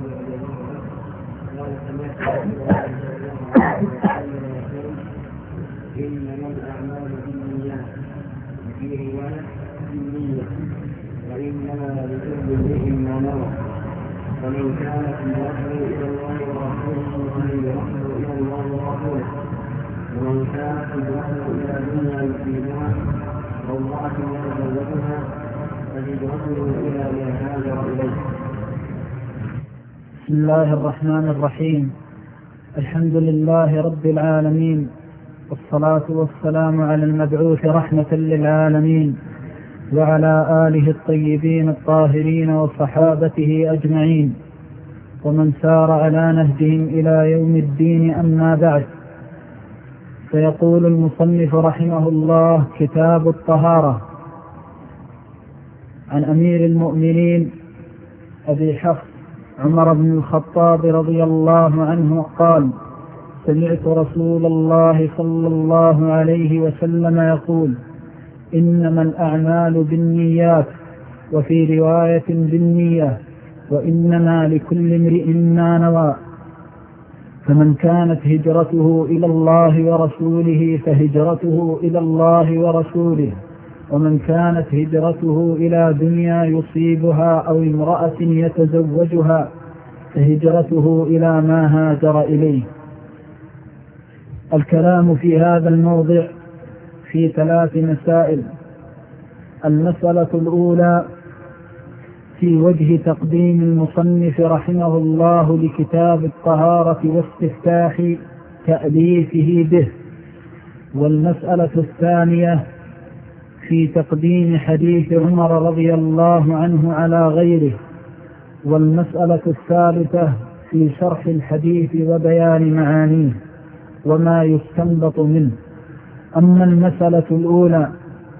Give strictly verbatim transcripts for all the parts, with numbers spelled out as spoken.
إنما الأعمال بالنيات وفي رواية بالنية وإنما لكل امرئ ما نوى فمن كانت هجرته إلى الله ورسوله فهجرته إلى الله ورسوله ومن كانت هجرته إلى دنيا يصيبها أو امرأة يتزوجها فهجرته إلى ما هاجر إليه. بسم الله الرحمن الرحيم. الحمد لله رب العالمين، والصلاة والسلام على المبعوث رحمة للعالمين وعلى آله الطيبين الطاهرين وصحابته أجمعين ومن سار على نهجهم إلى يوم الدين. أما بعد، فيقول المصنف رحمه الله: كتاب الطهارة. عن أمير المؤمنين أبي حفص عمر بن الخطاب رضي الله عنه قال: سمعت رسول الله صلى الله عليه وسلم يقول: إنما الأعمال بالنيات، وفي رواية بالنية، وإنما لكل امرئ ما نوى. فمن كانت هجرته إلى الله ورسوله فهجرته إلى الله ورسوله، ومن كانت هجرته إلى دنيا يصيبها أو امرأة يتزوجها فهجرته إلى ما هاجر إليه. الكلام في هذا الموضع في ثلاث مسائل. المسألة الأولى في وجه تقديم المصنف رحمه الله لكتاب الطهارة واستفتاح تأليفه به. والمسألة الثانية في تقديم حديث عمر رضي الله عنه على غيره. والمسألة الثالثة في شرح الحديث وبيان معانيه وما يستنبط منه. أما المسألة الأولى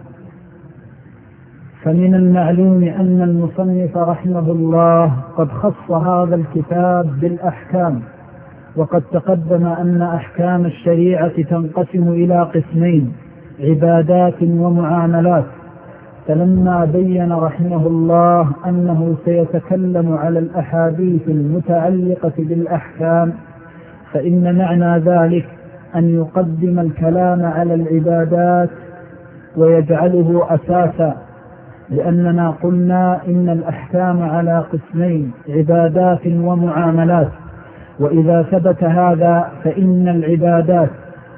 فمن المعلوم أن المصنف رحمه الله قد خص هذا الكتاب بالأحكام، وقد تقدم أن أحكام الشريعة تنقسم إلى قسمين: عبادات ومعاملات. فلما بين رحمه الله أنه سيتكلم على الأحاديث المتعلقة بالأحكام، فإن معنى ذلك أن يقدم الكلام على العبادات ويجعله أساسا، لأننا قلنا إن الأحكام على قسمين: عبادات ومعاملات. وإذا ثبت هذا فإن العبادات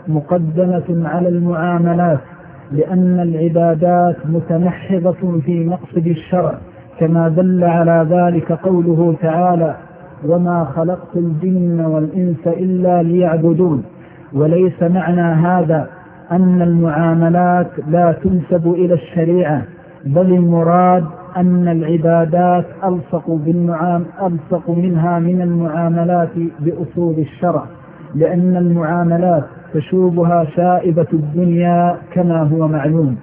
مقدمة على المعاملات، لأن العبادات متمحضة في مقصد الشرع، كما دل على ذلك قوله تعالى: وما خلقت الجن والإنس إلا ليعبدون. وليس معنى هذا أن المعاملات لا تنسب إلى الشريعة، بل المراد أن العبادات ألصق, بالمعام ألصق منها من المعاملات بأصول الشرع، لأن المعاملات تشوبها شائبة الدنيا كما هو معلوم.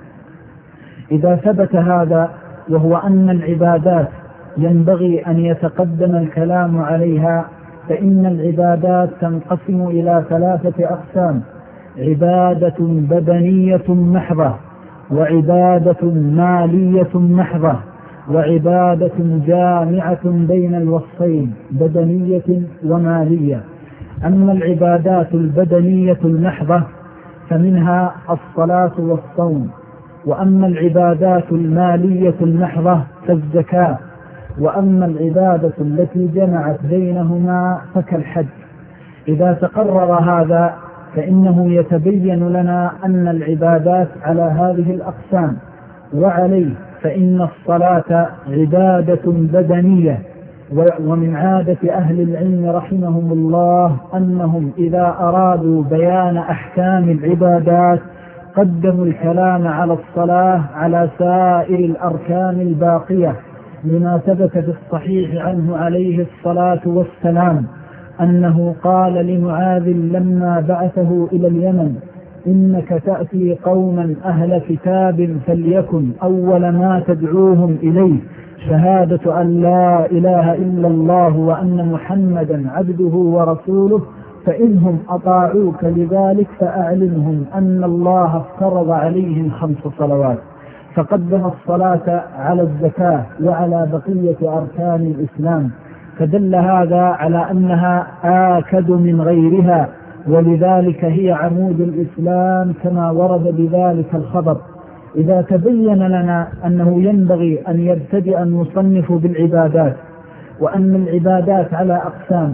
إذا ثبت هذا، وهو أن العبادات ينبغي أن يتقدم الكلام عليها، فإن العبادات تنقسم إلى ثلاثة أقسام: عبادة بدنية محضة، وعبادة مالية محضة، وعبادة جامعة بين الوصفين بدنية ومالية. أما العبادات البدنية المحضة فمنها الصلاة والصوم، وأما العبادات المالية المحضة فالزكاة، وأما العبادة التي جمعت بينهما فكالحج. إذا تقرر هذا فإنه يتبين لنا أن العبادات على هذه الأقسام. وعليه فإن الصلاة عبادة بدنية، ومن عادة أهل العلم رحمهم الله أنهم إذا أرادوا بيان أحكام العبادات قدموا الكلام على الصلاة على سائر الأركان الباقية، لما ثبت في الصحيح عنه عليه الصلاة والسلام أنه قال لمعاذ لما بعثه إلى اليمن: إنك تأتي قوما أهل كتاب فليكن أول ما تدعوهم إليه شهادة أن لا إله إلا الله وأن محمدا عبده ورسوله، فإنهم أطاعوك لذلك فأعلمهم أن الله افترض عليهم خمس صلوات. فقدم الصلاة على الزكاة وعلى بقية أركان الإسلام. فدل هذا على أنها آكد من غيرها، ولذلك هي عمود الإسلام كما ورد بذلك الخبر. إذا تبين لنا أنه ينبغي أن يبتدئ المصنف بالعبادات، وأن العبادات على أقسام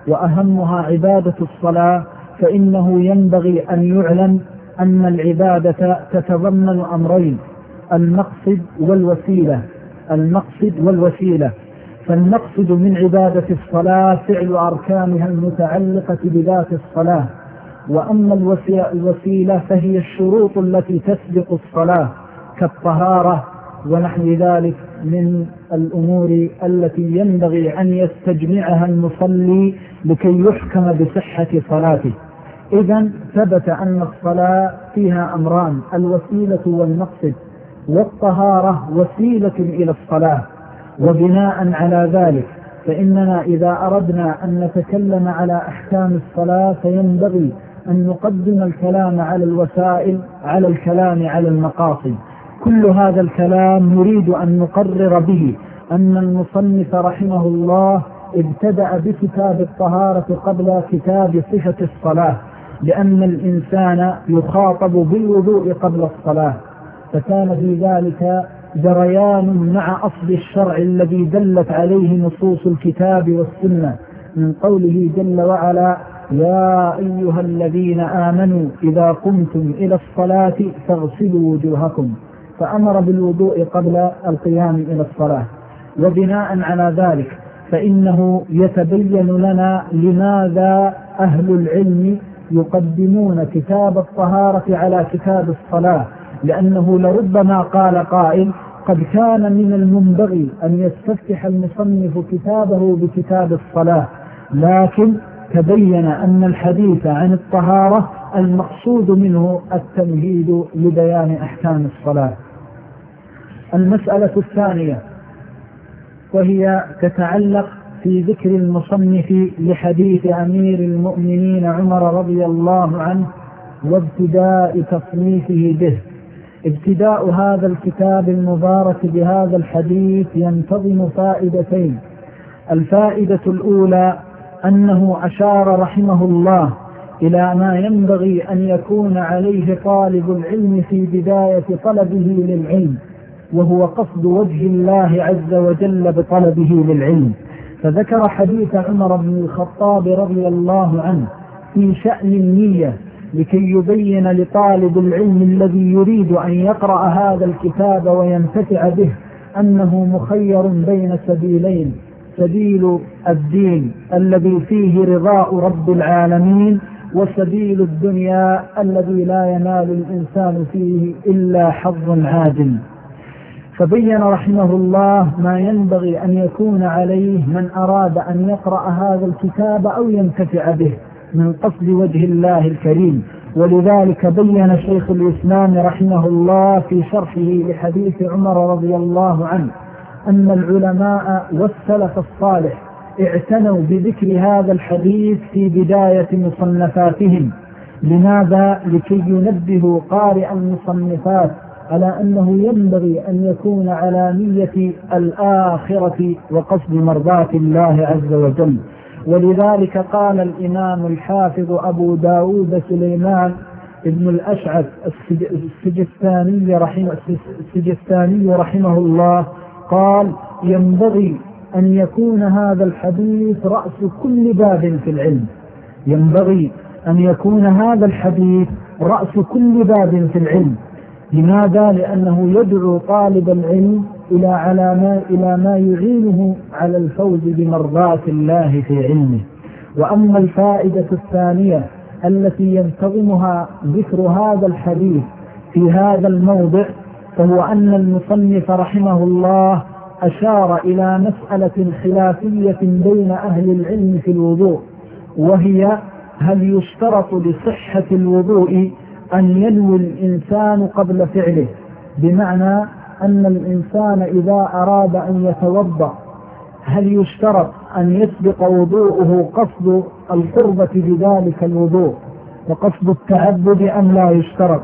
وأهمها عبادة الصلاة، فإنه ينبغي أن يعلم أن العبادة تتضمن أمرين: المقصد والوسيلة. المقصد والوسيلة فالمقصد من عبادة الصلاة فعل أركانها المتعلقة بذات الصلاة، وأما الوسيلة فهي الشروط التي تسبق الصلاة كالطهارة ونحو ذلك من الأمور التي ينبغي أن يستجمعها المصلي لكي يحكم بصحة صلاته. إذن ثبت أن الصلاة فيها أمران: الوسيلة والمقصد، والطهارة وسيلة إلى الصلاة. وبناء على ذلك فإننا إذا أردنا أن نتكلم على أحكام الصلاة فينبغي أن نقدم الكلام على الوسائل على الكلام على المقاصد. كل هذا الكلام نريد أن نقرر به أن المصنف رحمه الله ابتدأ بكتاب الطهارة قبل كتاب صفة الصلاة، لأن الإنسان يخاطب بالوضوء قبل الصلاة، فكان في ذلك جريان مع أصل الشرع الذي دلت عليه نصوص الكتاب والسنة من قوله جل وعلا: يا أيها الذين آمنوا إذا قمتم إلى الصلاة فاغسلوا وجوهكم، فأمر بالوضوء قبل القيام إلى الصلاة. وبناء على ذلك فإنه يتبين لنا لماذا أهل العلم يقدمون كتاب الطهارة على كتاب الصلاة، لأنه لربما قال قائل: قد كان من المنبغي أن يستفتح المصنف كتابه بكتاب الصلاة، لكن تبين أن الحديث عن الطهارة المقصود منه التمهيد لبيان أحكام الصلاة. المسألة الثانية وهي تتعلق في ذكر المصنف لحديث أمير المؤمنين عمر رضي الله عنه وابتداء تصنيفه به. ابتداء هذا الكتاب المبارك بهذا الحديث ينتظم فائدتين: الفائدة الأولى أنه أشار رحمه الله إلى ما ينبغي أن يكون عليه طالب العلم في بداية طلبه للعلم، وهو قصد وجه الله عز وجل بطلبه للعلم. فذكر حديث عمر بن الخطاب رضي الله عنه في شأن النية لكي يبين لطالب العلم الذي يريد أن يقرأ هذا الكتاب وينتفع به أنه مخير بين سبيلين: سبيل الدين الذي فيه رضاء رب العالمين، وسبيل الدنيا الذي لا ينال الإنسان فيه إلا حظ عاجل. فبين رحمه الله ما ينبغي أن يكون عليه من أراد أن يقرأ هذا الكتاب أو ينتفع به من قصد وجه الله الكريم. ولذلك بين شيخ الإسلام رحمه الله في شرحه لحديث عمر رضي الله عنه أن العلماء والسلف الصالح اعتنوا بذكر هذا الحديث في بداية مصنفاتهم. لماذا؟ لكي ينبهوا قارئ المصنفات على أنه ينبغي أن يكون على نية الآخرة وقصد مرضاة الله عز وجل. ولذلك قال الإمام الحافظ أبو داود سليمان ابن الأشعث السجستاني رحمه, السجستاني رحمه الله قال: ينبغي أن يكون هذا الحديث رأس كل باب في العلم. ينبغي أن يكون هذا الحديث رأس كل باب في العلم. لماذا؟ لأنه يدعو طالب العلم إلى, على ما إلى ما يعينه على الفوز بمرضاة الله في علمه. وأما الفائدة الثانية التي ينتظمها ذكر هذا الحديث في هذا الموضع، فهو أن المصنف رحمه الله أشار إلى مسألة خلافية بين أهل العلم في الوضوء، وهي: هل يشترط لصحة الوضوء أن ينوي الإنسان قبل فعله؟ بمعنى أن الإنسان إذا أراد أن يتوضأ هل يشترط أن يسبق وضوءه قصد القربة بذلك الوضوء وقصد التعبد أم لا يشترط؟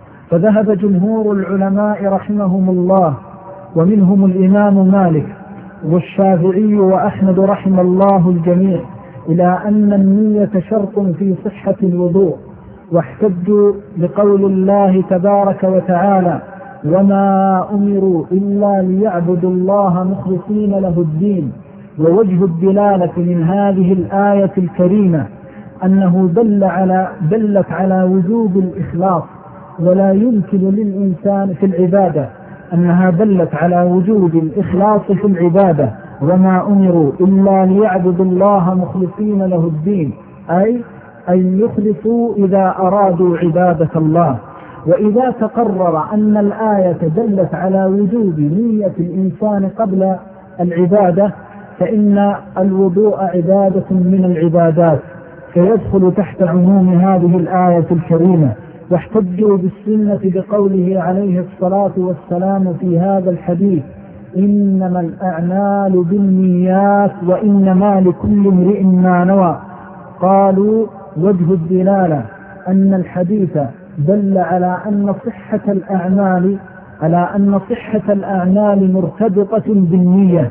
فذهب جمهور العلماء رحمهم الله ومنهم الإمام مالك والشافعي وأحمد رحم الله الجميع إلى أن النية شرط في صحة الوضوء، واحتجوا بقول الله تبارك وتعالى: وما أمروا إلا ليعبدوا الله مخلصين له الدين. ووجه الدلالة من هذه الآية الكريمة أنه دل على دلت على وجوب الإخلاص، ولا يمكن للإنسان في العبادة أنها دلت على وجوب الإخلاص في العبادة. وما أمروا إلا ليعبدوا الله مخلصين له الدين، أي أن يخلصوا إذا أرادوا عبادة الله. وإذا تقرر أن الآية دلت على وجوب نية الإنسان قبل العبادة، فإن الوضوء عبادة من العبادات، فيدخل تحت عموم هذه الآية الكريمة. واحتجوا بالسنة بقوله عليه الصلاة والسلام في هذا الحديث: إنما الأعمال بالنيات وإنما لكل امرئ ما نوى. قالوا: وجه الدلالة أن الحديث دل على أن صحة الأعمال على أن صحة الأعمال مرتبطة بالنية،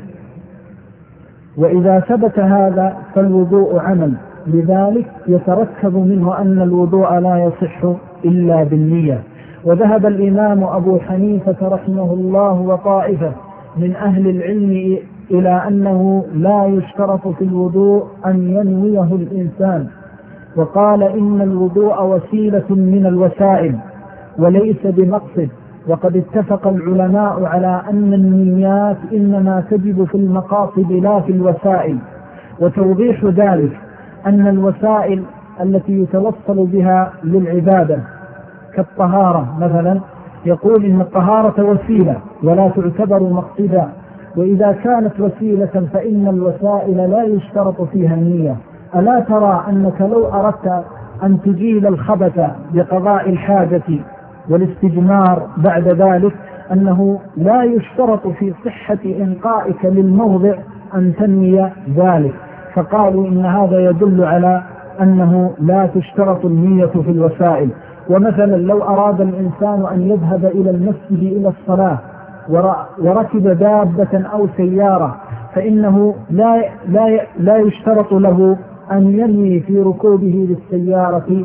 وإذا ثبت هذا فالوضوء عمل، لذلك يتركب منه أن الوضوء لا يصح إلا بالنية. وذهب الإمام أبو حنيفة رحمه الله وطائفة من أهل العلم إلى أنه لا يشترط في الوضوء أن ينويه الإنسان، وقال إن الوضوء وسيلة من الوسائل وليس بمقصد. وقد اتفق العلماء على أن النيات إنما تجب في المقاصد لا في الوسائل. وتوضيح ذلك أن الوسائل التي يتوصل بها للعبادة كالطهارة مثلا، يقول إن الطهارة وسيلة ولا تعتبر مقصدا، وإذا كانت وسيلة فإن الوسائل لا يشترط فيها النية. ألا ترى أنك لو أردت أن تزيل الخبث بقضاء الحاجة والاستجمار بعد ذلك أنه لا يشترط في صحة إنقائك للموضع أن تنوي ذلك، فقالوا إن هذا يدل على أنه لا تشترط النية في الوسائل. ومثلا لو أراد الإنسان أن يذهب إلى المسجد إلى الصلاة وركب دابة أو سيارة، فإنه لا, لا, لا يشترط له أن ينوي في ركوبه للسيارة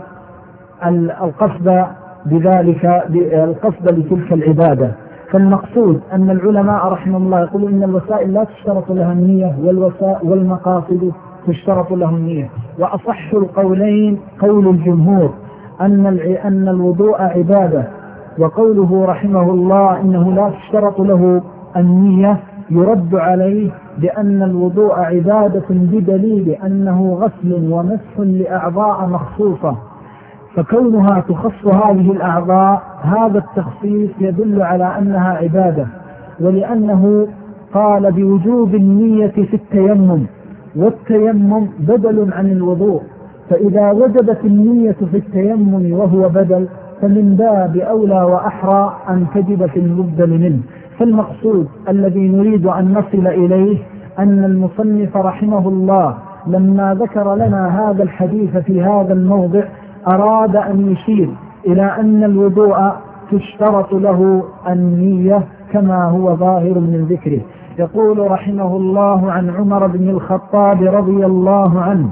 القصد بذلك القصد لتلك العبادة. فالمقصود أن العلماء رحمه الله يقولون إن الوسائل لا تشترط لها النية والمقاصد تشترط له النية. وأصح القولين قول الجمهور أن أن الوضوء عبادة، وقوله رحمه الله إنه لا تشترط له النية يرد عليه بأن الوضوء عبادة بدليل أنه غسل ومسح لأعضاء مخصوصة، فكونها تخص هذه الأعضاء هذا التخصيص يدل على أنها عبادة. ولأنه قال بوجوب النية في التيمم، والتيمم بدل عن الوضوء، فإذا وجبت النية في التيمم وهو بدل فمن باب أولى وأحرى أن تجب في المبدل منه. فالمقصود الذي نريد أن نصل إليه أن المصنف رحمه الله لما ذكر لنا هذا الحديث في هذا الموضع أراد أن يشير إلى أن الوضوء تشترط له النية كما هو ظاهر من ذكره. يقول رحمه الله عن عمر بن الخطاب رضي الله عنه: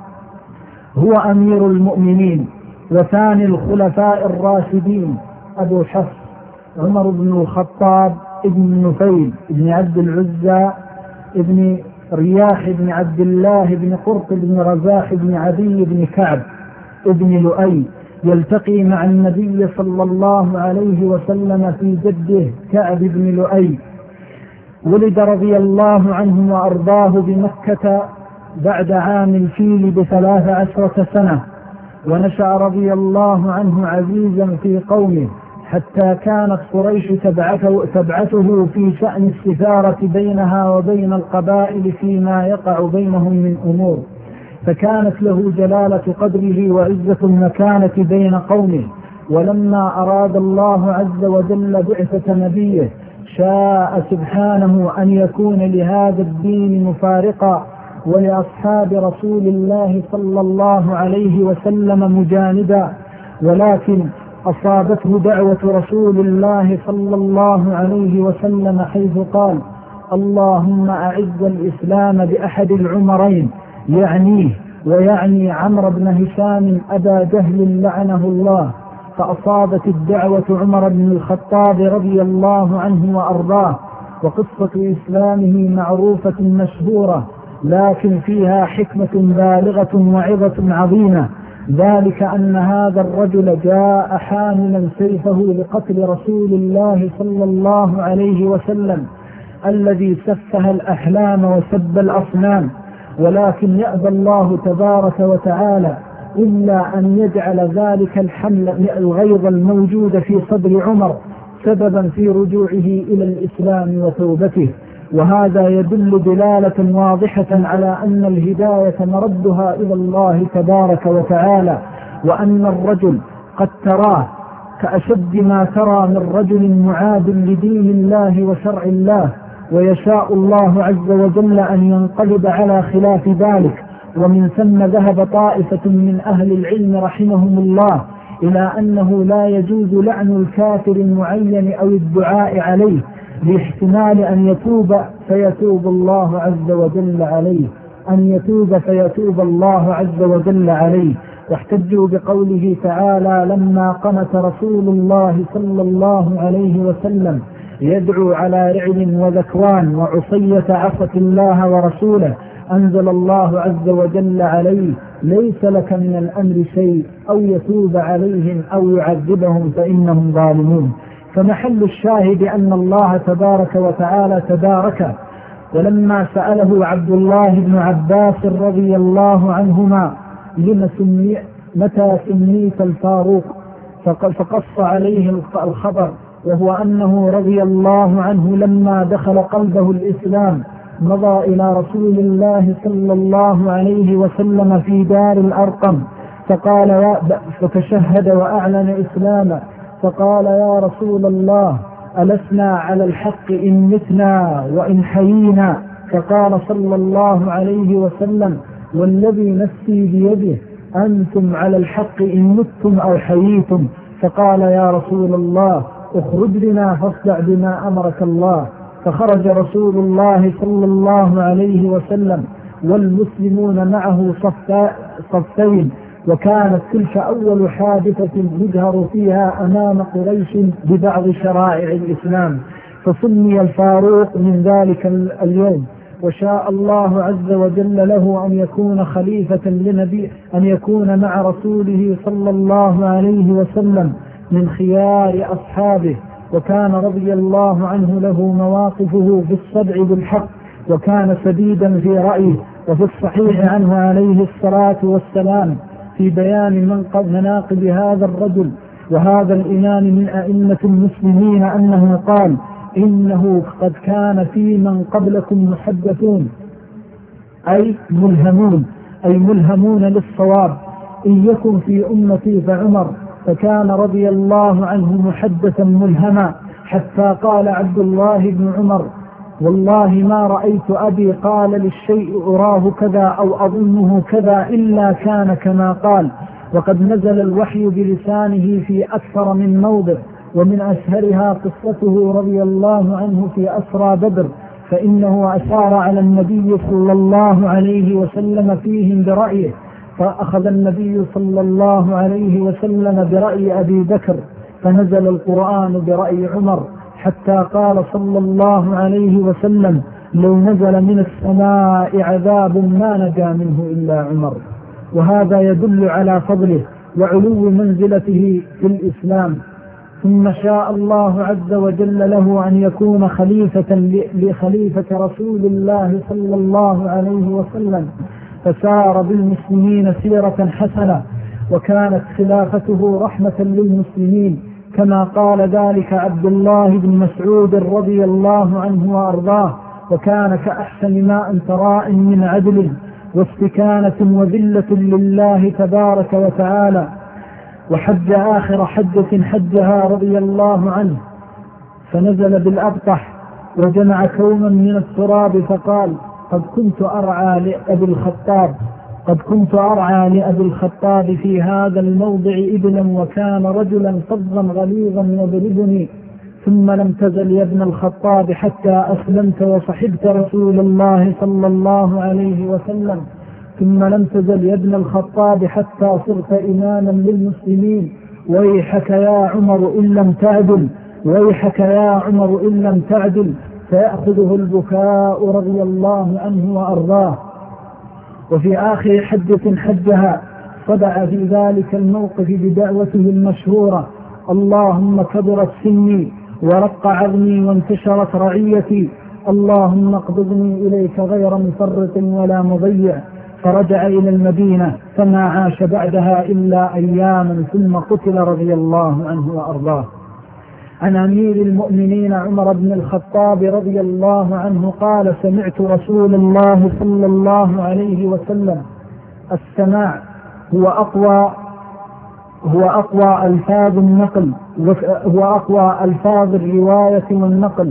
هو أمير المؤمنين وثاني الخلفاء الراشدين أبو حفص عمر بن الخطاب ابن نفيل ابن عبد العزى ابن رياح ابن عبد الله ابن قرط ابن رزاح ابن عدي ابن كعب ابن لؤي، يلتقي مع النبي صلى الله عليه وسلم في جده كعب بن لؤي. ولد رضي الله عنه وأرضاه بمكة بعد عام الفيل بثلاث عشرة سنة، ونشأ رضي الله عنه عزيزا في قومه حتى كانت قريش تبعته, تبعته في شأن السفارة بينها وبين القبائل فيما يقع بينهم من أمور، فكانت له جلالة قدره وعزة المكانة بين قومه. ولما أراد الله عز وجل بعثة نبيه شاء سبحانه أن يكون لهذا الدين مفارقا ولأصحاب رسول الله صلى الله عليه وسلم مجاندا، ولكن أصابته دعوة رسول الله صلى الله عليه وسلم حيث قال: اللهم أعز الإسلام بأحد العمرين، يعنيه ويعني عمرو بن هشام أبا جهل لعنه الله. فأصابت الدعوة عمر بن الخطاب رضي الله عنه وأرضاه، وقصة إسلامه معروفة مشهورة، لكن فيها حكمة بالغة وعظة عظيمة. ذلك أن هذا الرجل جاء حاملا سيفه لقتل رسول الله صلى الله عليه وسلم الذي سفه الأحلام وسب الأصنام، ولكن يأبى الله تبارك وتعالى إلا أن يجعل ذلك الحمل الغيظ الموجود في صدر عمر سببا في رجوعه إلى الإسلام وتوبته. وهذا يدل دلالة واضحة على أن الهداية مردها إلى الله تبارك وتعالى، وأن الرجل قد تراه كأشد ما ترى من رجل معاد لدين الله وشرع الله، ويشاء الله عز وجل أن ينقلب على خلاف ذلك. ومن ثم ذهب طائفة من أهل العلم رحمهم الله إلى أنه لا يجوز لعن الكافر المعين أو الدعاء عليه، لاحتمال أن يتوب فيتوب الله عز وجل عليه أن يتوب فيتوب الله عز وجل عليه. واحتجوا بقوله تعالى: لما قنت رسول الله صلى الله عليه وسلم يدعو على رعل وذكوان وعصية عصت الله ورسوله، أنزل الله عز وجل عليه: ليس لك من الأمر شيء، أو يتوب عليهم أو يعذبهم فإنهم ظالمون. فمحل الشاهد أن الله تبارك وتعالى تبارك. ولما سأله عبد الله بن عباس رضي الله عنهما: لما سمي متى سميت الفاروق؟ فقص عليه الخبر، وهو أنه رضي الله عنه لما دخل قلبه الإسلام مضى إلى رسول الله صلى الله عليه وسلم في دار الأرقم فقال فتشهد وأعلن إسلامه، فقال: يا رسول الله، ألسنا على الحق إن متنا وإن حيينا؟ فقال صلى الله عليه وسلم: والذي نفسي بيده أنتم على الحق إن متم أو حييتم. فقال: يا رسول الله، اخرج بنا فاصدع بما أمرك الله. فخرج رسول الله صلى الله عليه وسلم والمسلمون معه صفين، وكانت تلك أول حادثة يظهر فيها أمام قريش ببعض شرائع الإسلام، فسمي الفاروق من ذلك اليوم. وشاء الله عز وجل له أن يكون خليفة لنبي أن يكون مع رسوله صلى الله عليه وسلم من خيار أصحابه، وكان رضي الله عنه له مواقفه في الصدع بالحق، وكان سديدا في رأيه. وفي الصحيح عنه عليه الصلاة والسلام في بيان مناقب هذا الرجل وهذا الإمام من أئمة المسلمين أنه قال: إنه قد كان في من قبلكم محدثون، أي ملهمون أي ملهمون للصواب. إن يكن في أمتي فعمر، فكان رضي الله عنه محدثا ملهما، حتى قال عبد الله بن عمر: والله ما رأيت أبي قال للشيء أراه كذا أو أظنه كذا إلا كان كما قال. وقد نزل الوحي بلسانه في أكثر من موضع، ومن أشهرها قصته رضي الله عنه في أسرى بدر، فإنه أشار على النبي صلى الله عليه وسلم فيهم برأيه، فأخذ النبي صلى الله عليه وسلم برأي أبي بكر، فنزل القرآن برأي عمر، حتى قال صلى الله عليه وسلم: لو نزل من السماء عذاب ما نجا منه إلا عمر. وهذا يدل على فضله وعلو منزلته في الإسلام. ثم شاء الله عز وجل له أن يكون خليفة لخليفة رسول الله صلى الله عليه وسلم، فسار بالمسلمين سيرة حسنة، وكانت خلافته رحمة للمسلمين، كما قال ذلك عبد الله بن مسعود رضي الله عنه وأرضاه: وكان كأحسن ماء تراء من عدل واستكانة وذلة لله تبارك وتعالى. وحج آخر حجة حجها رضي الله عنه، فنزل بالأبطح وجمع كوما من التراب فقال: قد كنت أرعى لأبي الخطاب قد كنت أرعى لأبي الخطاب في هذا الموضع إبلا، وكان رجلا فظا غليظا يضربني، ثم لم تزل يا ابن الخطاب حتى أسلمت وصحبت رسول الله صلى الله عليه وسلم، ثم لم تزل يا ابن الخطاب حتى صرت إماما للمسلمين، ويحك يا عمر إن لم تعدل، ويحك يا عمر إن لم تعدل، فيأخذه البكاء رضي الله عنه وأرضاه. وفي آخر حجة حجها صدع في ذلك الموقف بدعوته المشهورة: اللهم كبرت سني ورق عظمي وانتشرت رعيتي، اللهم اقبضني إليك غير مفرط ولا مضيع. فرجع إلى المدينة فما عاش بعدها إلا أياما ثم قتل رضي الله عنه وأرضاه. عن أمير المؤمنين عمر بن الخطاب رضي الله عنه قال: سمعت رسول الله صلى الله عليه وسلم: السماع هو أقوى هو أقوى ألفاظ النقل هو أقوى ألفاظ الرواية والنقل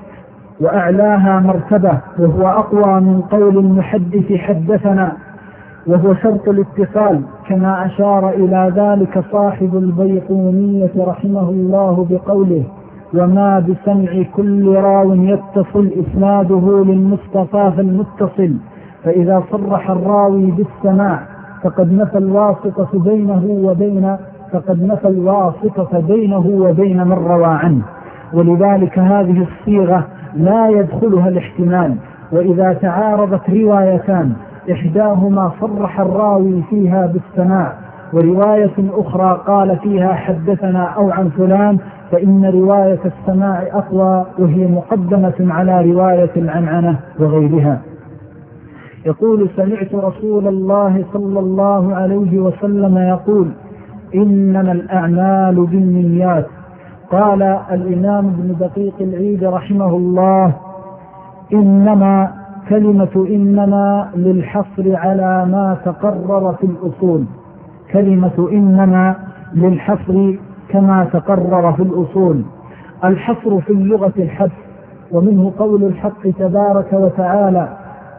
وأعلاها مرتبة، وهو أقوى من قول المحدث حدثنا، وهو شرط الاتصال، كما أشار إلى ذلك صاحب البيقونية رحمه الله بقوله: وما بسمع كل راو يتصل إسناده للمصطفى فالمتصل، فإذا صرح الراوي بالسماع فقد نفى الواسطة بينه وبين فقد نفى الواسطة بينه وبين من روى عنه. ولذلك هذه الصيغة لا يدخلها الاحتمال، وإذا تعارضت روايتان إحداهما صرح الراوي فيها بالسماع ورواية أخرى قال فيها حدثنا أو عن فلان، فإن رواية السماع أقوى، وهي مقدمة على رواية العنعنة وغيرها. يقول: سمعت رسول الله صلى الله عليه وسلم يقول: إنما الأعمال بالنيات. قال الإمام ابن دقيق العيد رحمه الله: إنما كلمة إنما للحصر على ما تقرر في الأصول، كلمة إنما للحصر كما تقرر في الأصول. الحصر في اللغة الحبس، ومنه قول الحق تبارك وتعالى: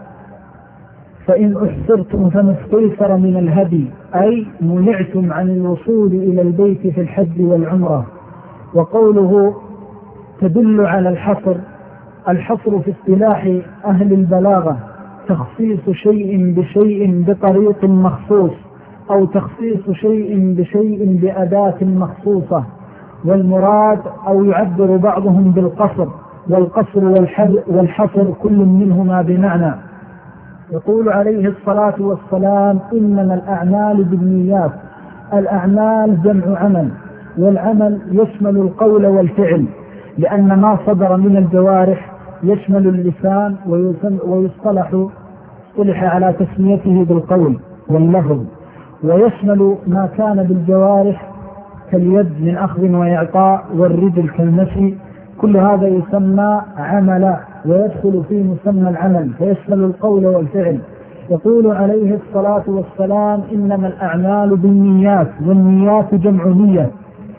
فإن أحصرتم فما استيسر من الهدي، أي منعتم عن الوصول إلى البيت في الحج والعمرة. وقوله تدل على الحصر. الحصر في اصطلاح أهل البلاغة تخصيص شيء بشيء بطريق مخصوص، أو تخصيص شيء بشيء بأداة مخصوصة، والمراد أو يعبر بعضهم بالقصر، والقصر والحصر كل منهما بمعنى. يقول عليه الصلاة والسلام: إنما الأعمال بالنيات. الأعمال جمع عمل، والعمل يشمل القول والفعل، لأن ما صدر من الجوارح يشمل اللسان، ويصطلح اصطلح على تسميته بالقول واللفظ، ويشمل ما كان بالجوارح كاليد من أخذ وإعطاء، والرجل كالمشي، كل هذا يسمى عملا ويدخل في مسمى العمل، فيشمل القول والفعل. يقول عليه الصلاة والسلام: إنما الأعمال بالنيات، والنيات جمع نية،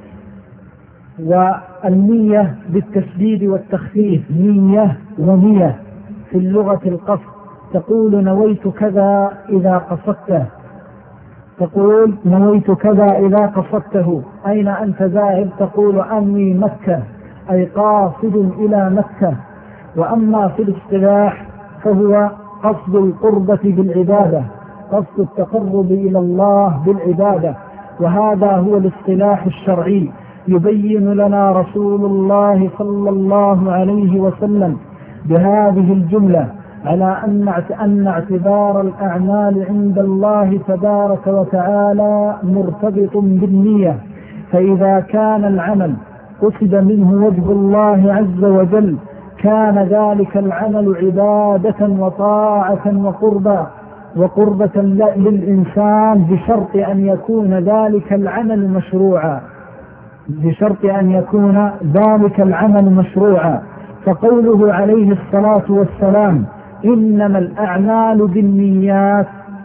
والنية بالتشديد والتخفيف، نية ونية في اللغة القصد. تقول نويت كذا إذا قصدته، تقول نويت كذا إذا قصدته. أين أنت ذاهب؟ تقول أنوي مكة، أي قاصد إلى مكة. وأما في الاصطلاح فهو قصد القربة بالعبادة، قصد التقرب إلى الله بالعبادة، وهذا هو الاصطلاح الشرعي. يبين لنا رسول الله صلى الله عليه وسلم بهذه الجملة على أن اعتبار الأعمال عند الله تبارك وتعالى مرتبط بالنية، فإذا كان العمل قصد منه وجه الله عز وجل كان ذلك العمل عبادة وطاعة وقربة وقربة للإنسان، بشرط أن يكون ذلك العمل مشروعا بشرط أن يكون ذلك العمل مشروعا. فقوله عليه الصلاة والسلام: إنما الأعمال بالنيات،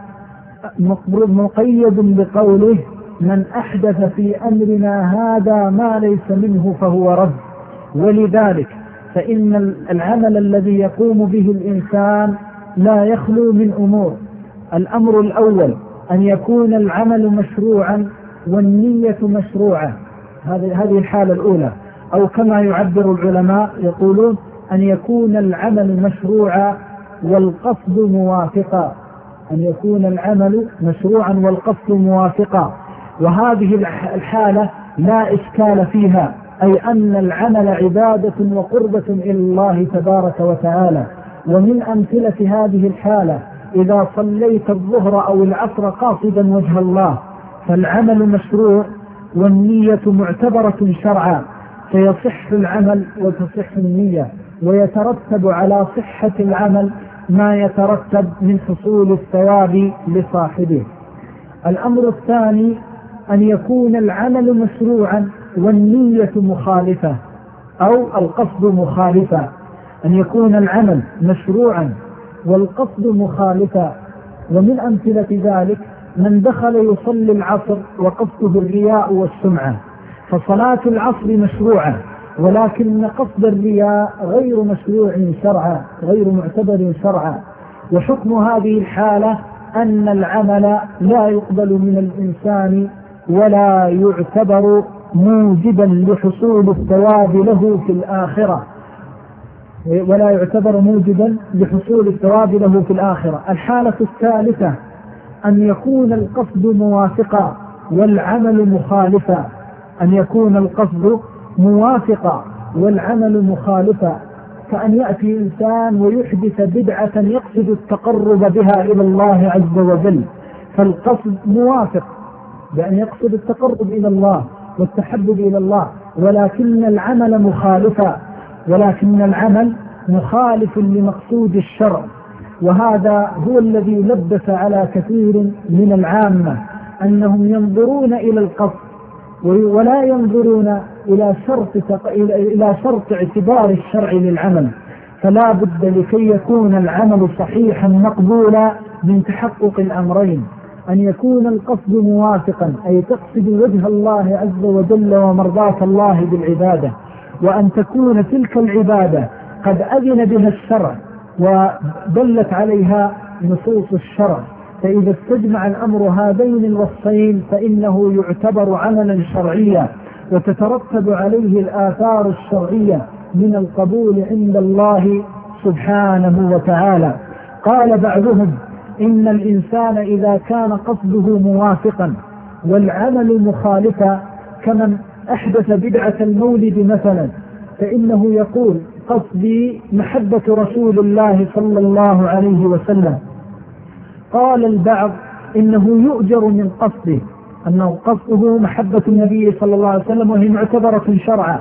مقيد بقوله: من أحدث في أمرنا هذا ما ليس منه فهو رد. ولذلك فإن العمل الذي يقوم به الإنسان لا يخلو من أمور. الأمر الأول أن يكون العمل مشروعا والنية مشروعة، هذه الحالة الأولى. أو كما يعبر العلماء يقولون أن يكون العمل مشروعا والقصد موافقا، أن يكون العمل مشروعا والقصد موافقا. وهذه الحالة لا إشكال فيها، أي أن العمل عبادة وقربة إلى الله تبارك وتعالى. ومن أمثلة هذه الحالة إذا صليت الظهر أو العصر قاصدا وجه الله فالعمل مشروع والنية معتبرة شرعا، فيصح العمل وتصح النية، ويترتب على صحة العمل ما يترتب من حصول الثواب لصاحبه. الأمر الثاني أن يكون العمل مشروعا والنية مخالفة أو القصد مخالفة، أن يكون العمل مشروعا والقصد مخالفة. ومن أمثلة ذلك من دخل يصلي العصر وقصده الرياء والسمعة، فصلاة العصر مشروعة ولكن قصد الرياء غير مشروع شرعا، غير معتبر شرعا. وحكم هذه الحالة أن العمل لا يقبل من الإنسان ولا يعتبر موجبا لحصول الثواب له في الآخرة، ولا يعتبر موجبا لحصول الثواب له في الآخرة. الحالة الثالثة أن يكون القصد موافقا والعمل مخالفا، أن يكون القصد موافقا والعمل مخالفا، كأن يأتي إنسان ويحدث بدعة يقصد التقرب بها إلى الله عز وجل، فالقصد موافق بأن يقصد التقرب إلى الله والتحبب إلى الله، ولكن العمل مخالفا، ولكن العمل مخالف لمقصود الشرع. وهذا هو الذي لبس على كثير من العامة أنهم ينظرون إلى القصد ولا ينظرون إلى شرط إلى شرط اعتبار الشرع للعمل. فلا بد لكي يكون العمل صحيحا مقبولا من تحقق الأمرين: أن يكون القصد موافقا أي تقصد وجه الله عز وجل ومرضاة الله بالعبادة، وأن تكون تلك العبادة قد أذن بها الشرع ودلت عليها نصوص الشرع. فإذا استجمع الأمر هذين الوصفين فإنه يعتبر عملا شرعيا وتترتب عليه الآثار الشرعية من القبول عند الله سبحانه وتعالى. قال بعضهم إن الإنسان إذا كان قصده موافقا والعمل مخالفا كمن أحدث بدعة المولد مثلا، فإنه يقول قصدي محبة رسول الله صلى الله عليه وسلم. قال البعض إنه يؤجر من قصده، أنه قصده محبة النبي صلى الله عليه وسلم وهي معتبرة شرعا،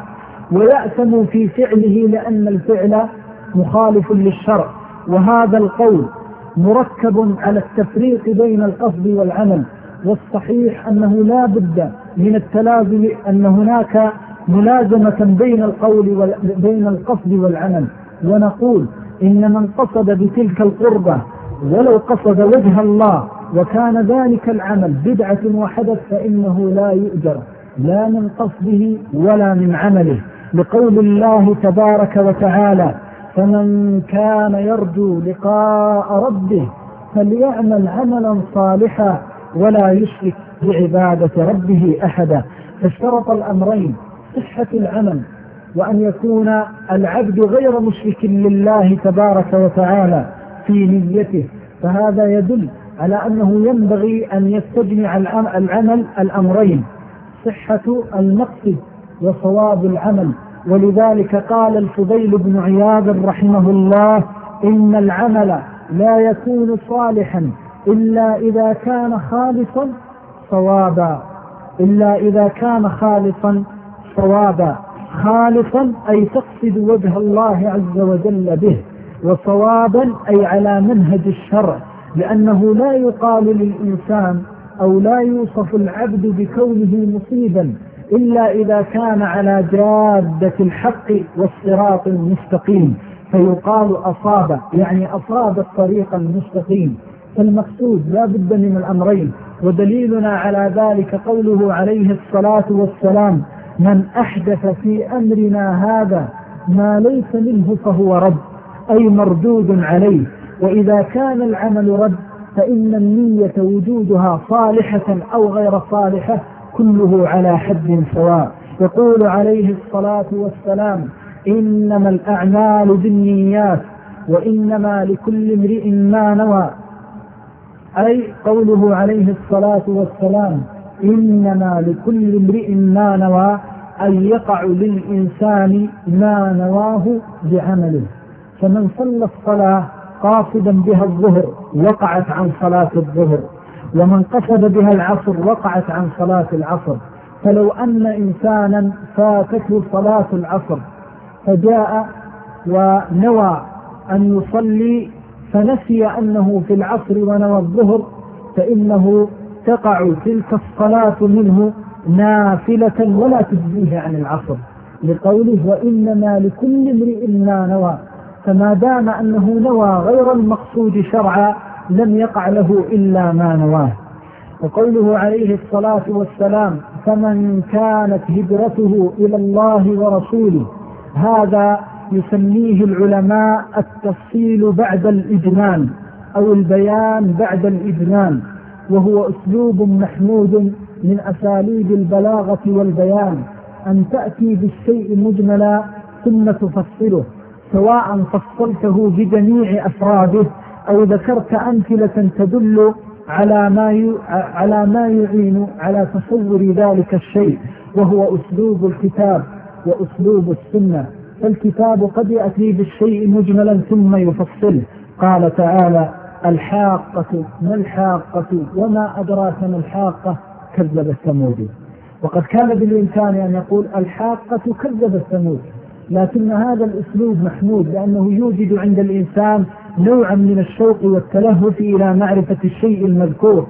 ويأثم في فعله لأن الفعل مخالف للشرع. وهذا القول مركب على التفريق بين القصد والعمل، والصحيح أنه لا بد من التلازم، أن هناك ملازمة بين القول بين القصد والعمل. ونقول إن من قصد بتلك القربة ولو قصد وجه الله وكان ذلك العمل بدعة وحدث فإنه لا يؤجر لا من قصده ولا من عمله، لقول الله تبارك وتعالى: فمن كان يرجو لقاء ربه فليعمل عملا صالحا ولا يشرك بعبادة ربه أحدا. فاشترط الأمرين: صحة العمل وأن يكون العبد غير مشرك لله تبارك وتعالى في نيته. فهذا يدل على أنه ينبغي أن يستجمع العمل الأمرين: صحة المقصد وصواب العمل. ولذلك قال الفضيل بن عياض رحمه الله: إن العمل لا يكون صالحا إلا إذا كان خالصا صوابا، إلا إذا كان خالصا صوابا. خالصا أي تقصد وجه الله عز وجل به، وصوابا أي على منهج الشرع، لأنه لا يقال للإنسان أو لا يوصف العبد بكونه مصيبا إلا إذا كان على جادة الحق والصراط المستقيم، فيقال أصاب، يعني أصاب الطريق المستقيم. فالمقصود لا بد من الأمرين، ودليلنا على ذلك قوله عليه الصلاة والسلام: من أحدث في أمرنا هذا ما ليس منه فهو رد، أي مردود عليه. وإذا كان العمل رد فإن النية وجودها صالحة أو غير صالحة كله على حد سواء. يقول عليه الصلاة والسلام: إنما الأعمال بالنيات وإنما لكل امرئ ما نوى. أي قوله عليه الصلاة والسلام إنما لكل امرئ ما نوى، أن يقع للإنسان ما نواه بعمله. فمن صلى الصلاة قاصدا بها الظهر وقعت عن صلاة الظهر، ومن قصد بها العصر وقعت عن صلاة العصر. فلو أن إنسانا فاتته صلاة العصر فجاء ونوى أن يصلي فنسي أنه في العصر ونوى الظهر، فإنه تقع تلك الصلاة منه نافلة ولا تجزيه عن العصر، لقوله وإنما لكل امرئ ما نوى. فما دام أنه نوى غير المقصود شرعا لم يقع له إلا ما نواه. وقوله عليه الصلاة والسلام فمن كانت هجرته إلى الله ورسوله، هذا يسميه العلماء التفصيل بعد الإجمال أو البيان بعد الإجمال، وهو أسلوب محمود من أساليب البلاغة والبيان، أن تأتي بالشيء مجملا ثم تفصله، سواء فصلته بجميع أفراده أو ذكرت أمثلة تدل على ما على ما يعين على تصور ذلك الشيء، وهو أسلوب الكتاب وأسلوب السنة. فالكتاب قد يأتي بالشيء مجملا ثم يفصله. قال تعالى: الحاقة ما الحاقة وما أدراك ما الحاقة كذب الثمود. وقد كان بالإمكان أن يقول الحاقة كذب الثمود، لكن هذا الأسلوب محمود لأنه يوجد عند الإنسان نوعا من الشوق والتلهف إلى معرفة الشيء المذكور.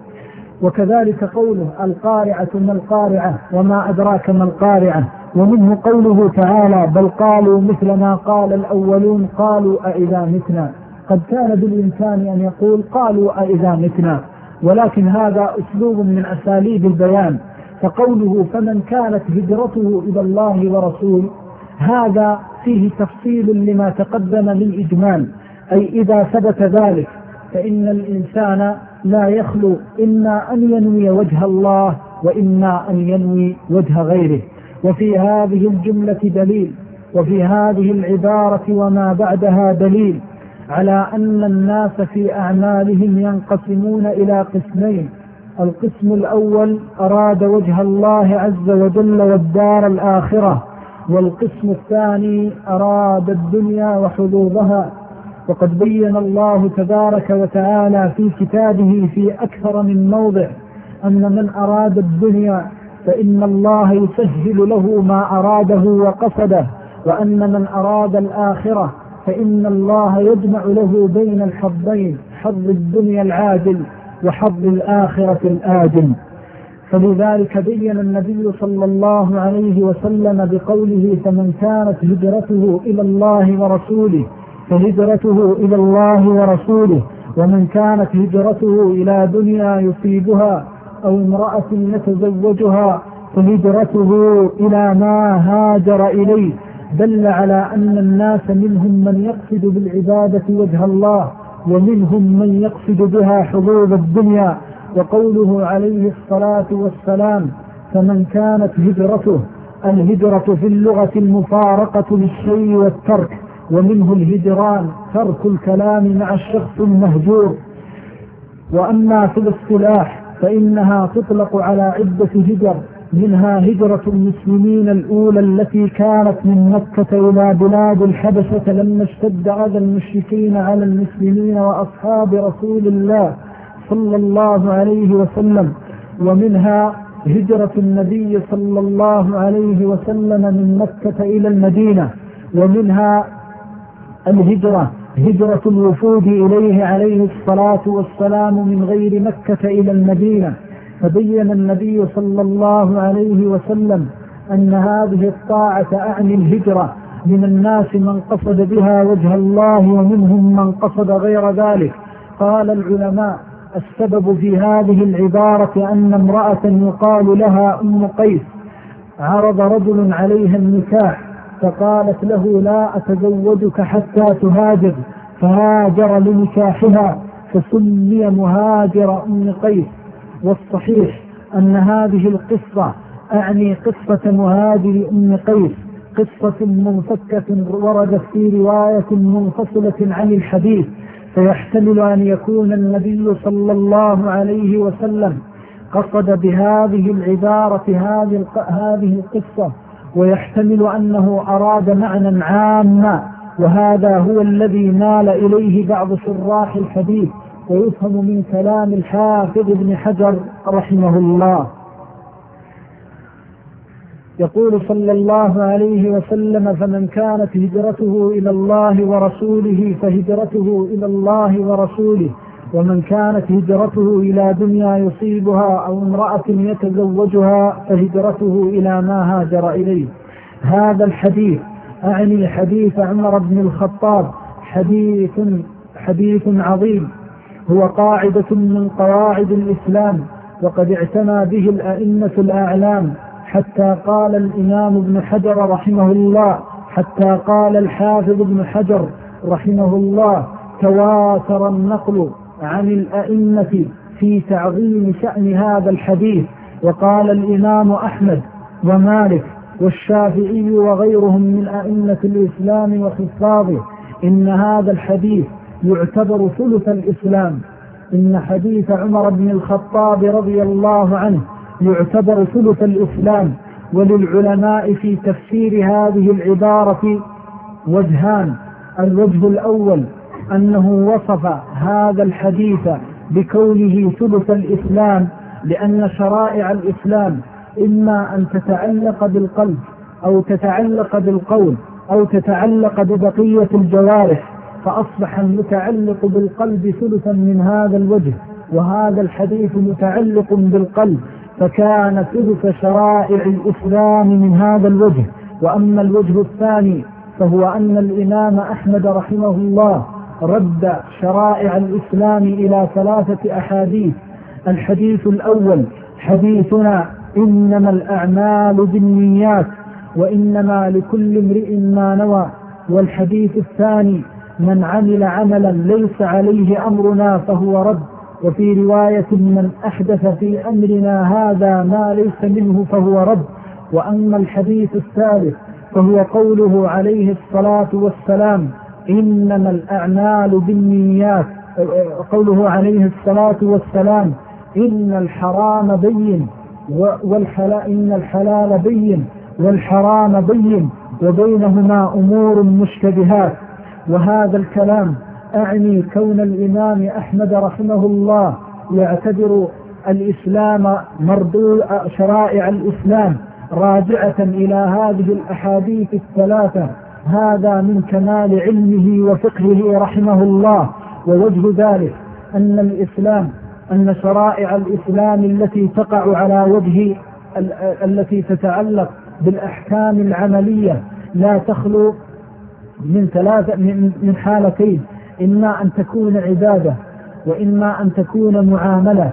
وكذلك قوله القارعة ما القارعة وما أدراك ما القارعة، ومنه قوله تعالى: بل قالوا مثل ما قال الأولون قالوا أئذا متنا. قد كان بالإمكان أن يقول قالوا أئذا متنا، ولكن هذا أسلوب من أساليب البيان. فقوله فمن كانت هجرته إلى الله ورسوله، هذا فيه تفصيل لما تقدم من إجمال، أي إذا ثبت ذلك فإن الإنسان لا يخلو إما أن ينوي وجه الله وإما أن ينوي وجه غيره. وفي هذه الجملة دليل، وفي هذه العبارة وما بعدها دليل على أن الناس في أعمالهم ينقسمون إلى قسمين: القسم الأول أراد وجه الله عز وجل والدار الآخرة، والقسم الثاني أراد الدنيا وحظوظها. وقد بين الله تبارك وتعالى في كتابه في أكثر من موضع أن من أراد الدنيا فإن الله يسهل له ما أراده وقصده، وأن من أراد الآخرة فإن الله يجمع له بين الحظين، حظ الدنيا العاجل وحظ الآخرة الآجل. فلذلك بين النبي صلى الله عليه وسلم بقوله فمن كانت هجرته إلى الله ورسوله فهجرته إلى الله ورسوله، ومن كانت هجرته إلى دنيا يصيبها أو امرأة يتزوجها فهجرته إلى ما هاجر إليه، دل على أن الناس منهم من يقصد بالعبادة وجه الله، ومنهم من يقصد بها حظوظ الدنيا. وقوله عليه الصلاة والسلام فمن كانت هجرته، الهجرة في اللغة المفارقة للشيء والترك، ومنه الهجران ترك الكلام مع الشخص المهجور. وأما في الاصطلاح فإنها تطلق على عدة هجر، منها هجرة المسلمين الأولى التي كانت من مكة إلى بلاد الحبشة لما اشتد أذى المشركين على المسلمين وأصحاب رسول الله صلى الله عليه وسلم، ومنها هجرة النبي صلى الله عليه وسلم من مكة إلى المدينة، ومنها الهجرة هجرة الوفود إليه عليه الصلاة والسلام من غير مكة إلى المدينة. فبين النبي صلى الله عليه وسلم أن هذه الطاعة أعني الهجرة، من الناس من قصد بها وجه الله ومنهم من قصد غير ذلك. قال العلماء السبب في هذه العبارة أن امرأة يقال لها أم قيس عرض رجل عليها النكاح فقالت له لا أتزوجك حتى تهاجر، فهاجر لنكاحها فسمي مهاجر أم قيس. والصحيح أن هذه القصة أعني قصة مهاجر أم قيس، قصة منفكة وردت في رواية منفصلة عن الحديث، فيحتمل أن يكون النبي صلى الله عليه وسلم قصد بهذه العبارة هذه القصة، ويحتمل أنه أراد معنى عاما، وهذا هو الذي مال إليه بعض شراح الحديث، ويفهم من كلام الحافظ ابن حجر رحمه الله. يقول صلى الله عليه وسلم: فمن كانت هجرته إلى الله ورسوله فهجرته إلى الله ورسوله، ومن كانت هجرته إلى دنيا يصيبها أو امرأة يتزوجها فهجرته إلى ما هاجر إليه. هذا الحديث أعني حديث عمر بن الخطاب حديث حديث عظيم، هو قاعدة من قواعد الإسلام، وقد اعتنى به الأئمة الأعلام، حتى قال الإمام ابن حجر رحمه الله حتى قال الحافظ ابن حجر رحمه الله: تواتر النقل عن الأئمة في تعظيم شأن هذا الحديث. وقال الإمام أحمد ومالك والشافعي وغيرهم من أئمة الإسلام وحفاظه إن هذا الحديث يعتبر ثلث الإسلام، إن حديث عمر بن الخطاب رضي الله عنه يعتبر ثلث الإسلام. وللعلماء في تفسير هذه العبارة وجهان: الوجه الأول أنه وصف هذا الحديث بكونه ثلث الإسلام، لأن شرائع الإسلام إما أن تتعلق بالقلب أو تتعلق بالقول أو تتعلق ببقية الجوارح، فأصبح المتعلق بالقلب ثلثا من هذا الوجه، وهذا الحديث متعلق بالقلب، فكان ثلث شرائع الإسلام من هذا الوجه. وأما الوجه الثاني فهو أن الإمام أحمد رحمه الله رد شرائع الإسلام إلى ثلاثة أحاديث. الحديث الأول حديثنا: إنما الأعمال بالنيات وإنما لكل امرئ ما نوى. والحديث الثاني: من عمل عملا ليس عليه أمرنا فهو رد. وفي رواية: من أحدث في أمرنا هذا ما ليس منه فهو رد. وأما الحديث الثالث فهو قوله عليه الصلاة والسلام: إنما الأعمال بالنيات، قوله عليه الصلاة والسلام: إن الحرام بين والحلال إن الحلال بين والحرام بين وبينهما أمور مشتبهات. وهذا الكلام أعني كون الإمام أحمد رحمه الله يعتبر الإسلام مردود، شرائع الإسلام راجعة إلى هذه الأحاديث الثلاثة، هذا من كمال علمه وفقهه رحمه الله. ووجه ذلك أن الإسلام أن شرائع الإسلام التي تقع على وجه التي تتعلق بالأحكام العملية لا تخلو من ثلاثة من حالتين: إما أن تكون عبادة وإما أن تكون معاملة.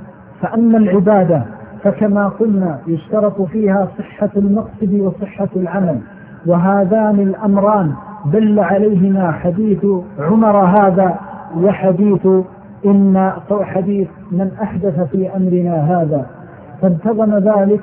فأما العبادة فكما قلنا يشترط فيها صحة المقصد وصحة العمل، وهذان الأمران دل عليهما حديث عمر هذا وحديث إن حديث من أحدث في أمرنا هذا. فانتظم ذلك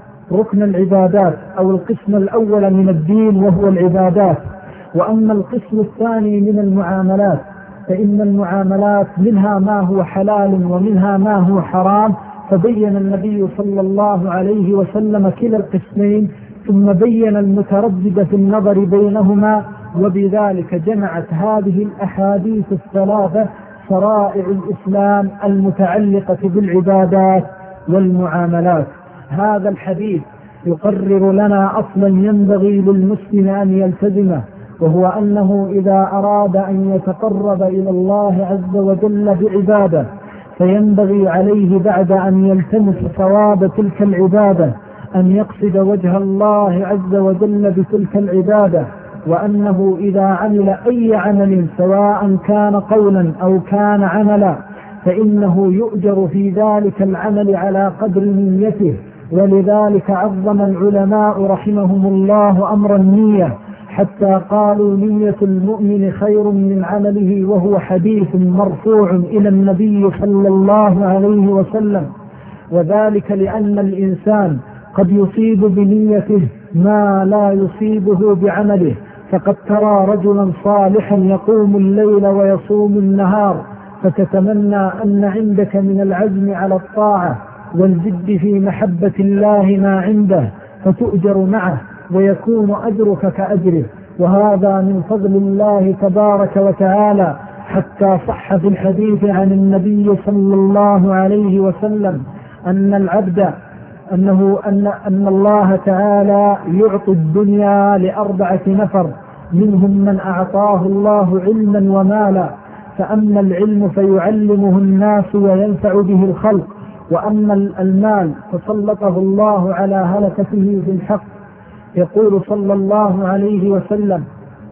ركن العبادات أو القسم الأول من الدين وهو العبادات. وأما القسم الثاني من المعاملات فإن المعاملات منها ما هو حلال ومنها ما هو حرام، فبين النبي صلى الله عليه وسلم كلا القسمين، ثم بين المتردد في النظر بينهما، وبذلك جمعت هذه الأحاديث الثلاثة شرائع الإسلام المتعلقة بالعبادات والمعاملات. هذا الحديث يقرر لنا أصلا ينبغي للمسلم أن يلتزمه، وهو أنه إذا أراد أن يتقرب إلى الله عز وجل بعبادة فينبغي عليه بعد أن يلتمس ثواب تلك العبادة أن يقصد وجه الله عز وجل بتلك العبادة، وأنه إذا عمل أي عمل سواء كان قولا أو كان عملا فإنه يؤجر في ذلك العمل على قدر نيته. ولذلك عظم العلماء رحمهم الله أمر النية، حتى قالوا: نية المؤمن خير من عمله، وهو حديث مرفوع إلى النبي صلى الله عليه وسلم. وذلك لأن الإنسان قد يصيب بنيته ما لا يصيبه بعمله، فقد ترى رجلا صالحا يقوم الليل ويصوم النهار، فتتمنى أن عندك من العزم على الطاعة والجد في محبة الله ما عنده، فتؤجر معه ويكون أجرك كأجره، وهذا من فضل الله تبارك وتعالى، حتى صح في الحديث عن النبي صلى الله عليه وسلم أن العبد أنه أن, أن الله تعالى يعطي الدنيا لأربعة نفر، منهم من أعطاه الله علما ومالا، فأما العلم فيعلمه الناس وينفع به الخلق، وأما المال فسلطه الله على هلكته في الحق. يقول صلى الله عليه وسلم: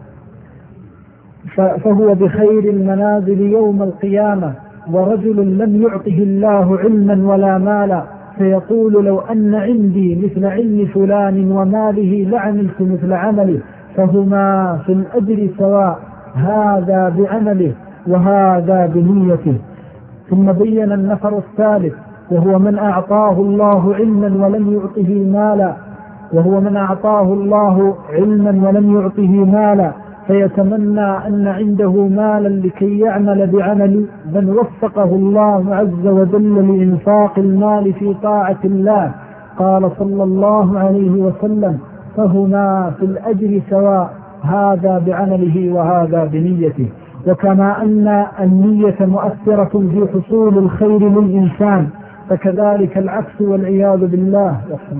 فهو بخير المنازل يوم القيامة، ورجل لم يعطه الله علما ولا مالا، فيقول: لو أن عندي مثل علم فلان وماله لعملت مثل عمله، فهما في الأجر سواء، هذا بعمله وهذا بنيته. ثم بين النفر الثالث، وهو من أعطاه الله علما ولم يعطه مالا وهو من أعطاه الله علما ولم يعطه مالا فيتمنى أن عنده مالا لكي يعمل بعمل من وفقه الله عز وجل لإنفاق المال في طاعة الله. قال صلى الله عليه وسلم: فهما في الأجر سواء، هذا بعمله وهذا بنيته. وكما أن النية مؤثرة في حصول الخير للإنسان، فكذلك العكس والعياذ بالله،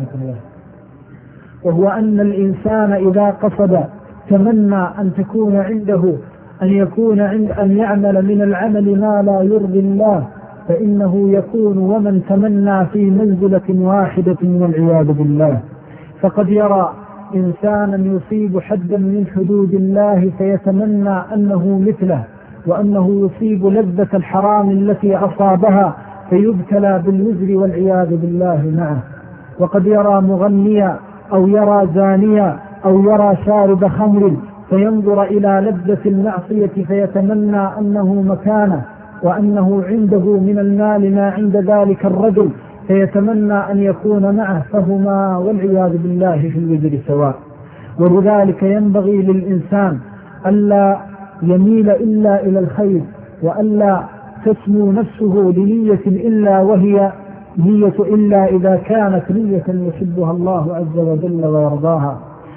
وهو أن الإنسان إذا قصد تمنى أن تكون عنده أن يكون عند أن يعمل من العمل ما لا يرضي الله، فإنه يكون ومن تمنى في منزلة واحدة والعياذ بالله. فقد يرى إنسانا يصيب حدا من حدود الله فيتمنى أنه مثله، وأنه يصيب لذة الحرام التي أصابها فيبتلى بالوزر والعياذ بالله معه. وقد يرى مغنيا أو يرى زانيا أو يرى شارب خمر فينظر إلى لذة المعصية فيتمنى أنه مكانه وأنه عنده من المال ما عند ذلك الرجل، فيتمنى أن يكون معه، فهما والعياذ بالله في الوزر سواء. ولذلك ينبغي للإنسان ألا يميل إلا إلى الخير، وألا تسمو نفسه لنية إلا وهي نية إلا إذا كانت نية يحبها الله عز وجل ويرضاها.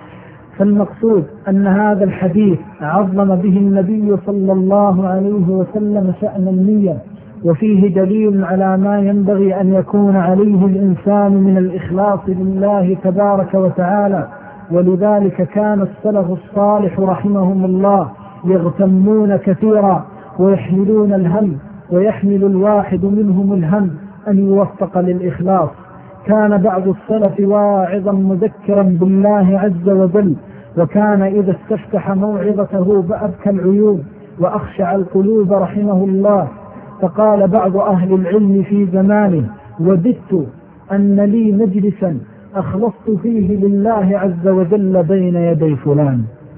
فالمقصود أن هذا الحديث عظم به النبي صلى الله عليه وسلم شأن النية، وفيه دليل على ما ينبغي أن يكون عليه الإنسان من الإخلاص لله تبارك وتعالى. ولذلك كان السلف الصالح رحمهم الله يغتمون كثيرا ويحملون الهم، ويحمل الواحد منهم الهم أن يوفق للإخلاص. كان بعض السلف واعظا مذكرا بالله عز وجل، وكان إذا استفتح موعظته بأبكى العيون وأخشع القلوب رحمه الله. فقال بعض أهل العلم في زمانه: وددت أن لي مجلسا أخلصت فيه لله عز وجل بين يدي فلان.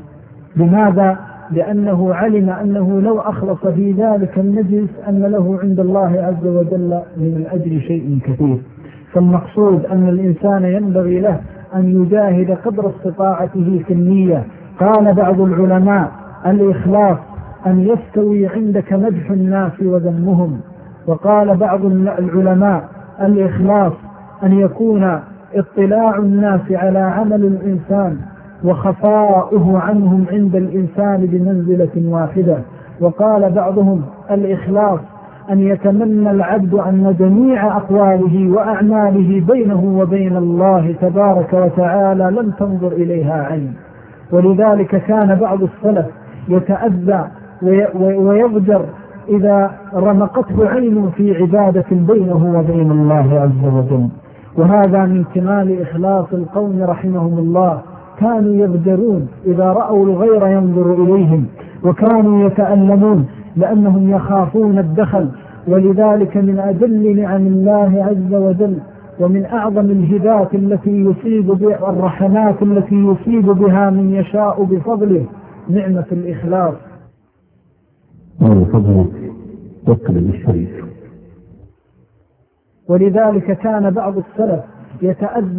لماذا؟ لأنه علم أنه لو أخلص في ذلك المجلس أن له عند الله عز وجل من الأجر شيء كثير. فالمقصود أن الإنسان ينبغي له أن يجاهد قدر استطاعته في النية. قال بعض العلماء: الإخلاص أن يستوي عندك مدح الناس وذمهم. وقال بعض العلماء: الإخلاص أن يكون اطلاع الناس على عمل الإنسان وخفاؤه عنهم عند الإنسان بمنزلة واحدة. وقال بعضهم: الإخلاص أن يتمنى العبد أن جميع أقواله وأعماله بينه وبين الله تبارك وتعالى لم تنظر إليها عين. ولذلك كان بعض السلف يتأذى ويضجر إذا رمقته عين في عبادة بينه وبين الله عز وجل. وهذا من كمال إخلاص القوم رحمهم الله. كانوا يضجرون إذا رأوا الغير ينظر إليهم، وكانوا يتألمون لأنهم يخافون الدخل. ولذلك من أجل نعم الله عز وجل ومن أعظم الهدايات التي يصيب بها الرحمات التي يصيب بها من يشاء بفضله نعمة الإخلاص. ولذلك كان بعض السلف يتأذى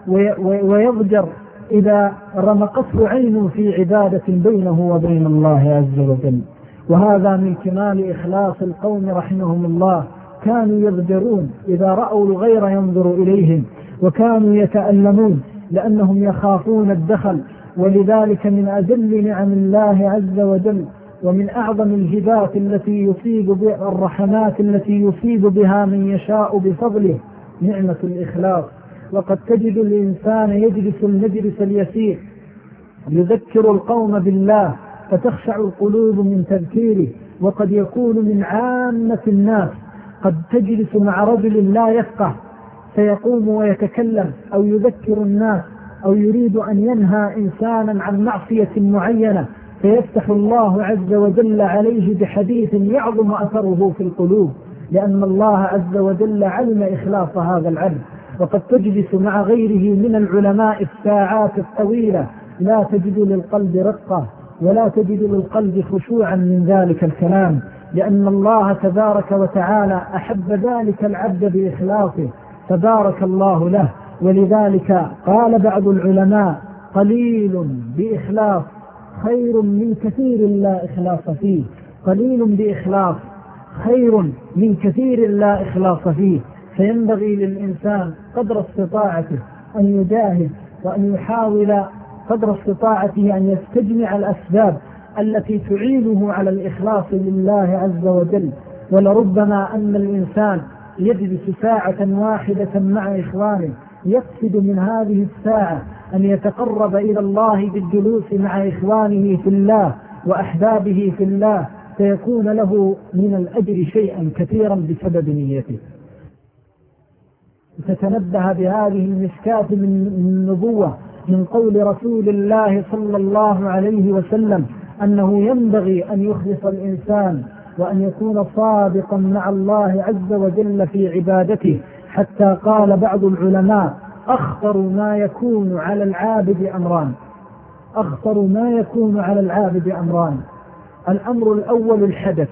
ويضجر إذا رمقته عين في عبادة بينه وبين الله عز وجل. وهذا من كمال إخلاص القوم رحمهم الله، كانوا يضجرون إذا رأوا الغير ينظر إليهم، وكانوا يتألمون لأنهم يخافون الدخل. ولذلك من أجل نعم الله عز وجل ومن أعظم الهبات التي يصيب بها الرحمات التي يصيب بها من يشاء بفضله نعمة الإخلاص. وقد تجد الإنسان يجلس المجلس اليسير يذكر القوم بالله فتخشع القلوب من تذكيره، وقد يكون من عامة الناس قد تجلس مع رجل لا يفقه فيقوم ويتكلم أو يذكر الناس أو يريد أن ينهى إنسانا عن معصية معينة، فيفتح الله عز وجل عليه بحديث يعظم أثره في القلوب، لأن الله عز وجل علم إخلاص هذا العبد. وقد تجلس مع غيره من العلماء الساعات الطويلة لا تجد للقلب رقة ولا تجد للقلب خشوعا من ذلك الكلام، لأن الله تبارك وتعالى أحب ذلك العبد بإخلاصه فبارك الله له. ولذلك قال بعض العلماء: قليل بإخلاص خير من كثير لا إخلاص فيه. قليل بإخلاص خير من كثير لا إخلاص فيه. فينبغي للإنسان قدر استطاعته أن يجاهد وأن يحاول قدر استطاعته أن يستجمع الأسباب التي تعينه على الإخلاص لله عز وجل. ولربما أن الإنسان يجلس ساعة واحدة مع إخوانه يقصد من هذه الساعة أن يتقرب إلى الله بالجلوس مع إخوانه في الله وأحبابه في الله، فيكون له من الأجر شيئا كثيرا بسبب نيته. تتنبه بهذه المشكاة من النبوة من قول رسول الله صلى الله عليه وسلم أنه ينبغي أن يخلص الإنسان وأن يكون صادقا مع الله عز وجل في عبادته، حتى قال بعض العلماء: أخطر ما يكون على العابد أمران. أخطر ما يكون على العابد أمران: الأمر الأول الحدث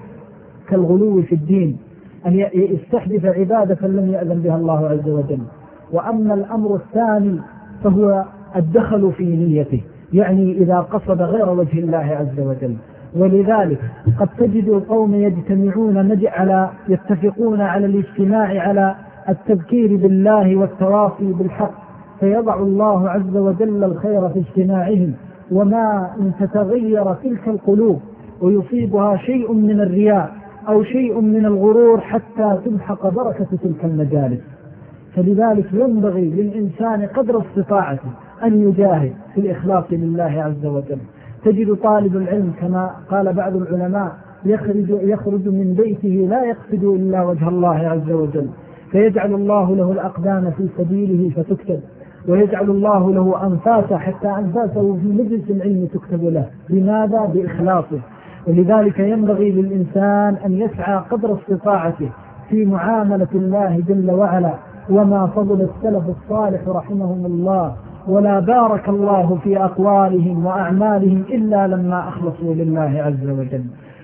كالغلو في الدين، أن يستحدث عبادة لم يأذن بها الله عز وجل. وأما الأمر الثاني فهو الدخل في نيته، يعني إذا قصد غير وجه الله عز وجل. ولذلك قد تجد القوم يجتمعون على يتفقون على الاجتماع على التذكير بالله والتواصي بالحق، فيضع الله عز وجل الخير في اجتماعهم. وما إن تتغير تلك القلوب ويصيبها شيء من الرياء أو شيء من الغرور حتى تمحق بركة تلك المجالس. فلذلك ينبغي للإنسان قدر استطاعته أن يجاهد في الإخلاص لله عز وجل. تجد طالب العلم كما قال بعض العلماء يخرج, يخرج من بيته لا يقصد إلا وجه الله عز وجل، فيجعل الله له الأقدام في سبيله فتكتب، ويجعل الله له أنفاسه حتى أنفاسه في مجلس العلم تكتب له. لماذا؟ بإخلاصه. ولذلك ينبغي للإنسان أن يسعى قدر استطاعته في معاملة الله جل وعلا. وما فضل السلف الصالح رحمهم الله ولا بارك الله في أقوالهم وأعمالهم إلا لما أخلصوا لله عز وجل.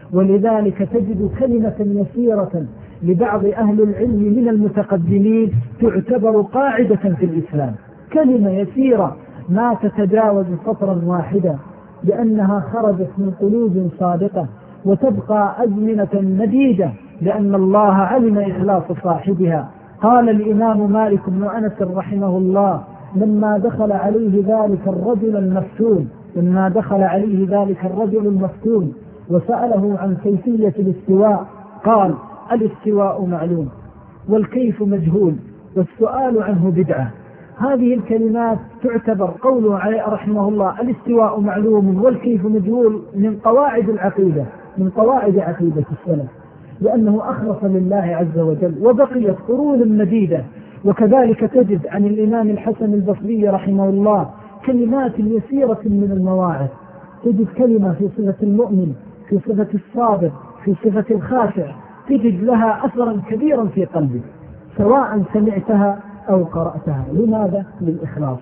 ولذلك تجد كلمة يسيرة لبعض أهل العلم من المتقدمين تعتبر قاعدة في الإسلام، كلمة يسيرة ما تتجاوز سطرا واحدا، لأنها خرجت من قلوب صادقة وتبقى أزمنة مديدة، لأن الله علم إخلاص صاحبها. قال الإمام مالك بن أنس رحمه الله لما دخل عليه ذلك الرجل المفتون لما دخل عليه ذلك الرجل المفتون وسأله عن كيفية الاستواء قال: الاستواء معلوم والكيف مجهول والسؤال عنه بدعة. هذه الكلمات تعتبر قوله عليه رحمه الله الاستواء معلوم والكيف مجهول من قواعد العقيدة، من قواعد عقيدة السلف، لأنه أخلص لله عز وجل. وبقيت قرون مديدة. وكذلك تجد عن الإمام الحسن البصري رحمه الله كلمات يسيرة من المواعظ، تجد كلمة في صفة المؤمن، في صفة الصابر، في صفة الخاشع، تجد لها أثرا كبيرا في قلبك سواء سمعتها أو قرأتها. لماذا؟ للإخلاص.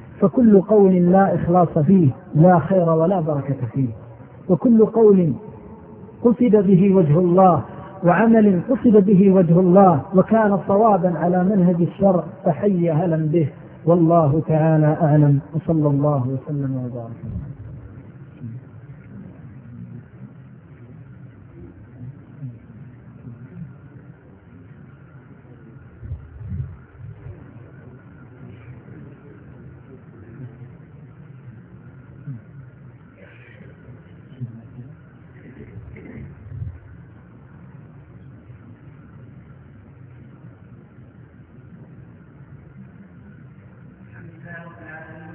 فكل قول لا إخلاص فيه لا خير ولا بركة فيه، وكل قول قصد به وجه الله وعمل قصد به وجه الله وكان صوابا على منهج الشرع فحي هلا به والله تعالى أعلم، وصلى الله وسلم وبارك.